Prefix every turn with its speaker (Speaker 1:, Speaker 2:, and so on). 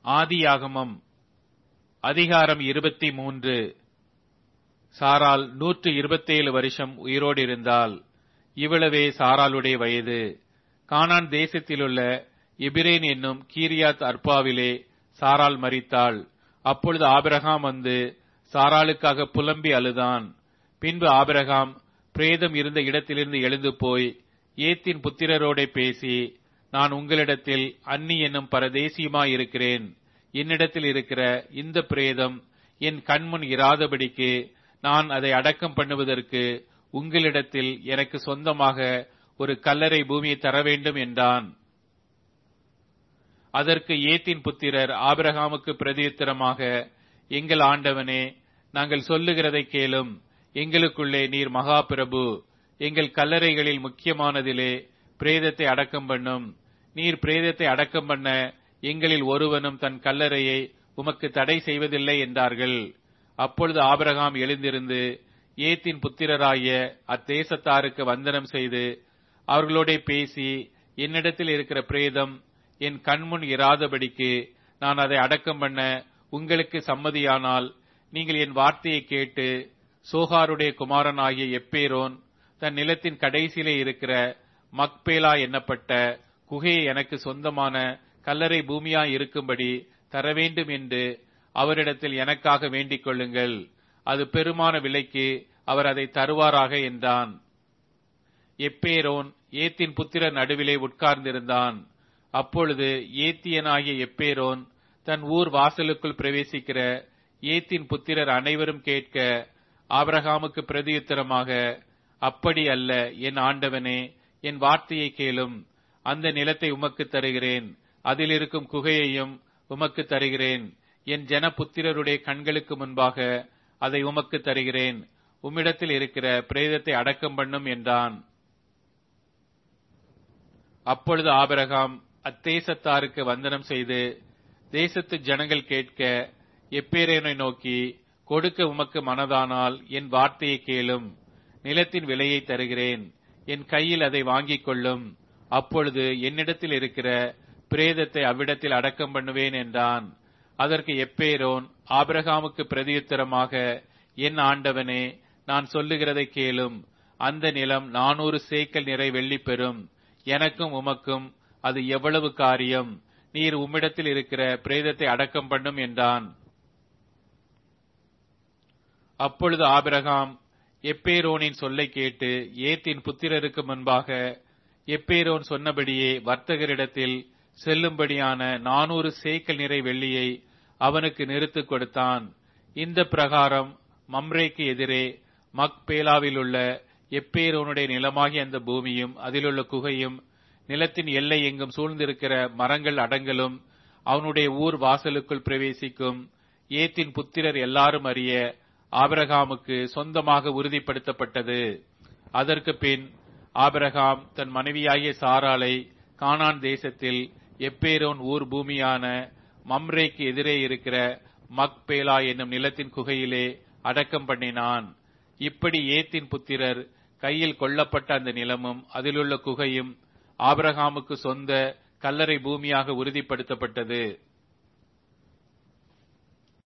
Speaker 1: ஆதியாகமம் அதிகாரம் 23. சாராள் 127 வருஷம் உயிரோடு இருந்தாள். இவ்வளவே சாராளுடைய வயது. கானான் தேசத்திலுள்ள எபிரேன் என்னும் கீரியாத் அர்பாவிலே சாராள் மரித்தாள். அப்பொழுது ஆபிரகாம் வந்து சாராளுக்காக புலம்பி அழுதான். பின்பு ஆபிரகாம் பிரேதம் இருந்த இடத்திலிருந்து எழுந்து போய் ஏத்தின் புத்திரரோடே பேசி, நான் உங்களிடத்தில் அன்னி என்னும் பரதேசியுமாயிருக்கிறேன். என்னிடத்தில் இருக்கிற இந்த பிரேதம் என் கண்முன் இராதபடிக்கு நான் அதை அடக்கம் பண்ணுவதற்கு உங்களிடத்தில் எனக்கு சொந்தமாக ஒரு கல்லறை பூமியை தர வேண்டும் என்றான். அதற்கு ஏத்தின் புத்திரர் ஆபிரகாமுக்கு பிரதியுத்தரமாக, எங்கள் ஆண்டவனே, நாங்கள் சொல்லுகிறதை கேளும். எங்களுக்குள்ளே நீர் மகா பிரபு. எங்கள் கல்லறைகளில் முக்கியமானதிலே பிரேதத்தை அடக்கம் பண்ணும். நீர் பிரேதத்தை அடக்கம் பண்ண எங்களில் ஒருவனும் தன் கல்லறையை உமக்கு தடை செய்வதில்லை என்றார்கள். அப்பொழுது ஆபிரகாம் எழுந்திருந்து ஏத்தின் புத்திரராகிய அத்தேசத்தாருக்கு வந்தனம் செய்து அவர்களோட பேசி, என்னிடத்தில் இருக்கிற பிரேதம் என் கண்முன் இராதபடிக்கு நான் அதை அடக்கம் பண்ண உங்களுக்கு சம்மதியானால், நீங்கள் என் வார்த்தையை கேட்டு சோகாருடைய குமாரனாகிய எப்பேரோன் தன் நிலத்தின் கடைசியிலே இருக்கிற மக்பேலா என்னப்பட்ட குகையை எனக்கு சொந்தமான கல்லறை பூமியாய் இருக்கும்படி தர வேண்டும் என்று அவரிடத்தில் எனக்காக வேண்டிக் கொள்ளுங்கள். அது பெருமான விலைக்கு அவர் அதை தருவாராக என்றான். எப்பேரோன் ஏத்தின் புத்திரர் நடுவிலே உட்கார்ந்திருந்தான். அப்பொழுது ஏத்தியனாகிய எப்பேரோன் தன் ஊர் வாசலுக்குள் பிரவேசிக்கிற ஏத்தின் புத்திரர் அனைவரும் கேட்க, ஆபிரகாமுக்கு பிரதியுத்தரமாக, அப்படி அல்ல என் ஆண்டவனே, என் வார்த்தையை கேளும். அந்த நிலத்தை உமக்கு தருகிறேன், அதில் இருக்கும் குகையையும் உமக்கு தருகிறேன். என் ஜன புத்திரருடைய கண்களுக்கு முன்பாக அதை உமக்கு தருகிறேன். உம்மிடத்தில் இருக்கிற பிரேதத்தை அடக்கம் பண்ணும் என்றான். அப்பொழுது ஆபிரகாம் அத்தேசத்தாருக்கு வந்தனம் செய்து தேசத்து ஜனங்கள் கேட்க எப்பேரோனை நோக்கி, கொடுக்க உமக்கு மனதானால் என் வார்த்தையை கேளும். நிலத்தின் விலையை தருகிறேன், என் கையில் அதை வாங்கிக் கொள்ளும். அப்பொழுது என்னிடத்தில் இருக்கிற பிரேதத்தை அவ்விடத்தில் அடக்கம் பண்ணுவேன் என்றான். அதற்கு எப்பேரோன் ஆபிரகாமுக்கு பிரதியுத்தரமாக, என் ஆண்டவனே, நான் சொல்லுகிறதை கேளும். அந்த நிலம் 400 சேக்கல் நிறை வெள்ளி பெறும். எனக்கும் உமக்கும் அது எவ்வளவு காரியம்? நீர் உம்மிடத்தில் இருக்கிற பிரேதத்தை அடக்கம் பண்ணும் என்றான். அப்பொழுது ஆபிரகாம் எப்பேரோனின் சொல்லை கேட்டு ஏத்தின் புத்திரருக்கு முன்பாக எப்பேரோன் சொன்னபடியே வர்த்தகரிடத்தில் செல்லும்படியான 400 சேக்கல் நிறை வெள்ளியை அவனுக்கு நிறுத்துக் கொடுத்தான். இந்த பிரகாரம் மம்ரேக்கு எதிரே மக்பேலாவில் உள்ள எப்பேரோனுடைய நிலமாகிய அந்த பூமியும் அதிலுள்ள குகையும் நிலத்தின் எல்லை எங்கும் சூழ்ந்திருக்கிற மரங்கள் அடங்கலும் அவனுடைய ஊர் வாசலுக்குள் பிரவேசிக்கும் ஏத்தின் புத்திரர் எல்லாரும் அறிய ஆபிரகாமுக்கு சொந்தமாக உறுதிப்படுத்தப்பட்டது. அதற்கு பின் ஆபிரகாம் தன் மனைவியாகிய சாராளை கானான் தேசத்தில் எப்பேரோன் ஊர் பூமியான மம்ரேக்கு எதிரே இருக்கிற மக்பேலா என்னும் நிலத்தின் குகையிலே அடக்கம் பண்ணினான். இப்படி ஏத்தின் புத்திரர் கையில் கொள்ளப்பட்ட அந்த நிலமும் அதிலுள்ள குகையும் ஆபிரகாமுக்கு சொந்த கல்லறை பூமியாக உறுதிப்படுத்தப்பட்டது.